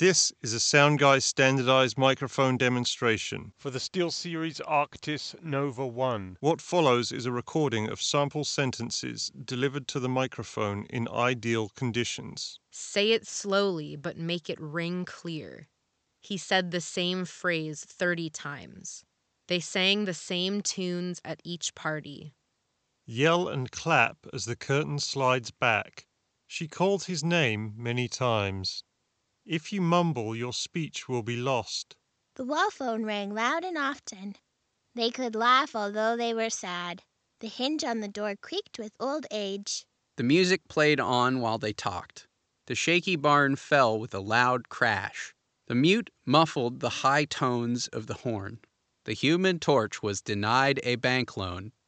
This is a Soundguy standardized microphone demonstration for the SteelSeries Arctis Nova 1. What follows is a recording of sample sentences delivered to the microphone in ideal conditions. Say it slowly, but make it ring clear. He said the same phrase 30 times. They sang the same tunes at each party. Yell and clap as the curtain slides back. She called his name many times. If you mumble, your speech will be lost. The wall phone rang loud and often. They could laugh although they were sad. The hinge on the door creaked with old age. The music played on while they talked. The shaky barn fell with a loud crash. The mute muffled the high tones of the horn. The Human Torch was denied a bank loan